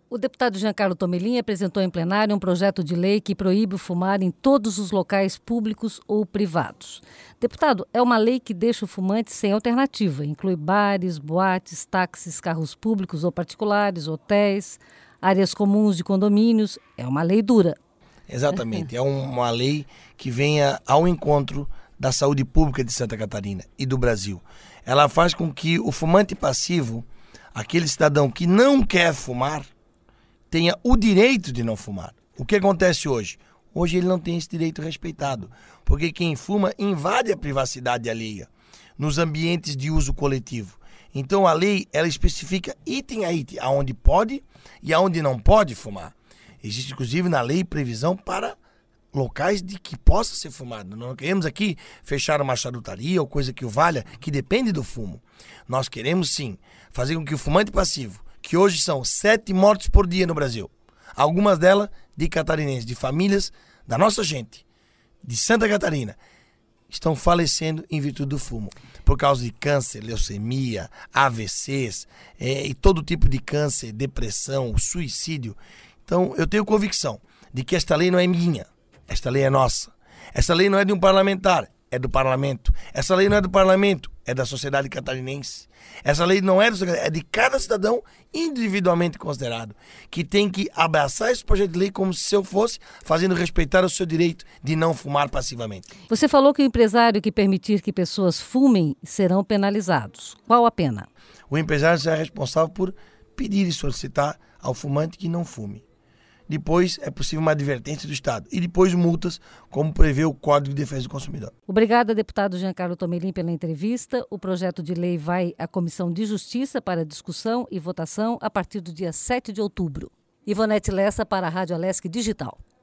O deputado Giancarlo Tomelin apresentou em plenário um projeto de lei que proíbe o fumar em todos os locais públicos ou privados. Deputado, é uma lei que deixa o fumante sem alternativa. Inclui bares, boates, táxis, carros públicos ou particulares, hotéis, áreas comuns de condomínios. É uma lei dura. Exatamente. É uma lei que venha ao encontro da saúde pública de Santa Catarina e do Brasil. Ela faz com que o fumante passivo, aquele cidadão que não quer fumar, tenha o direito de não fumar. O que acontece hoje? Hoje ele não tem esse direito respeitado, porque quem fuma invade a privacidade alheia nos ambientes de uso coletivo. Então a lei, ela especifica item a item, aonde pode e aonde não pode fumar. Existe inclusive na lei previsão para locais de que possa ser fumado. Não queremos aqui fechar uma charutaria ou coisa que o valha, que depende do fumo. Nós queremos sim fazer com que o fumante passivo, que hoje são 7 mortes por dia no Brasil, algumas delas de catarinenses, de famílias da nossa gente, de Santa Catarina, estão falecendo em virtude do fumo, por causa de câncer, leucemia, AVCs e todo tipo de câncer, depressão, suicídio. Então eu tenho convicção de que esta lei não é minha, esta lei é nossa. Esta lei não é de um parlamentar, é do parlamento. Essa lei não é do parlamento, é da sociedade catarinense. Essa lei não é é de cada cidadão individualmente considerado, que tem que abraçar esse projeto de lei como se eu fosse, fazendo respeitar o seu direito de não fumar passivamente. Você falou que o empresário que permitir que pessoas fumem serão penalizados. Qual a pena? O empresário será responsável por pedir e solicitar ao fumante que não fume. Depois é possível uma advertência do Estado e depois multas, como prevê o Código de Defesa do Consumidor. Obrigada, deputado Giancarlo Tomelin, pela entrevista. O projeto de lei vai à Comissão de Justiça para discussão e votação a partir do dia 7 de outubro. Ivonete Lessa para a Rádio Alesc Digital.